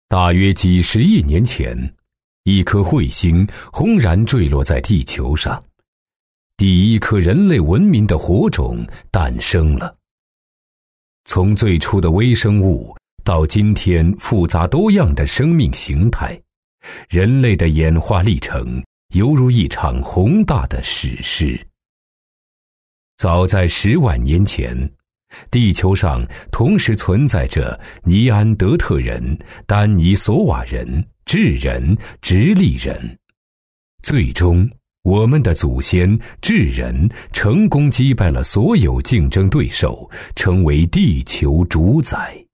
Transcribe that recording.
大约几十亿年前，一颗彗星轰然坠落在地球上，第一颗人类文明的火种诞生了。从最初的微生物到今天复杂多样的生命形态，人类的演化历程犹如一场宏大的史诗。早在10万年前，地球上同时存在着尼安德特人、丹尼索瓦人、智人、直立人。最终，我们的祖先智人成功击败了所有竞争对手，成为地球主宰。